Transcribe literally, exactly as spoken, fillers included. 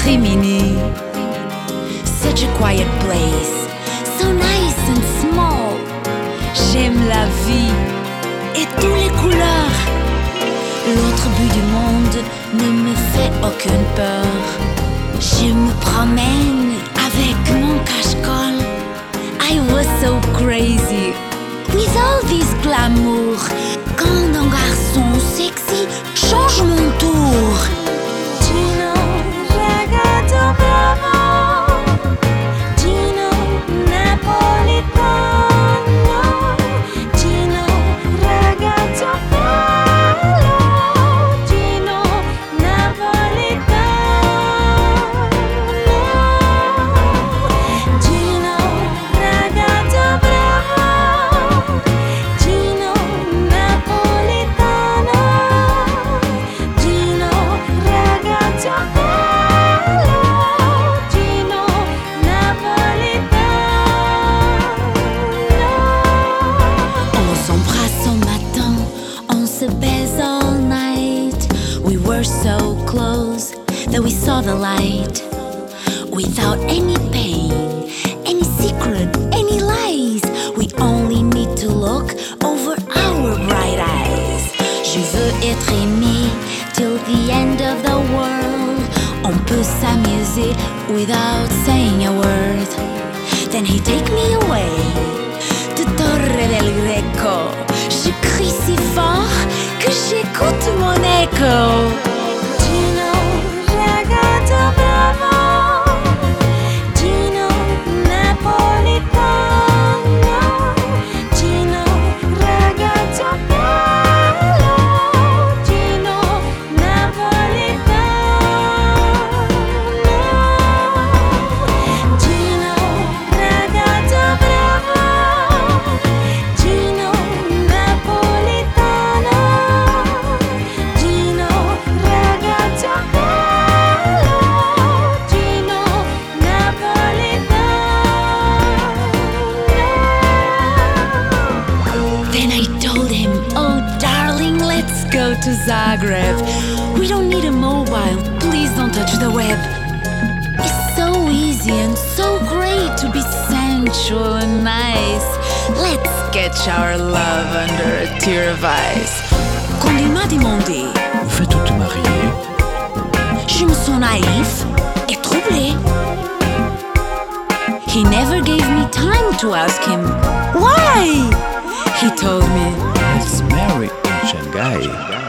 Rimini. Such a quiet place, so nice and small. J'aime la vie et toutes les couleurs. L'autre bout du monde ne me fait aucune peur. Je me promène avec mon cache-colle. I was so crazy with all this glamour. Quand un garçon sexy change mon tour. Gino, ragazzo bravo. Gino, napoletano. Gino, ragazzo bello. Gino, napoletano. Gino, ragazzo bravo. Gino, napoletano. Gino, ragazzo bello. Gino, napoletano. On s'embrasse au matin, on se baise all night. We were so close that we saw the light. Without any pain, any secret, any lies. We only need to look over our bright eyes. Je veux être aimé till the end of the world. On peut s'amuser without saying a word. Then he take me away to Torre del Greco. Je crie si fort que j'écoute mon écho. Gino, ragazzo bravo. Gino, napoletano. Gino, ragazzo bello. Gino, napoletano. Gino, ragazzo bravo. Gino, napoletano. Gino, ragazzo bello. Gino, napoletano. Then I told him, oh darling, let's go to Zagreb. We don't need a mobile, please don't touch the web. It's so easy and so great to be sensual and nice. Let's sketch our love under a tear of ice. Quand il m'a demandé, Vous faites te marier? je me sens naïf et troublé. He never gave me time to ask him why. He told me, Let's marry in Shanghai.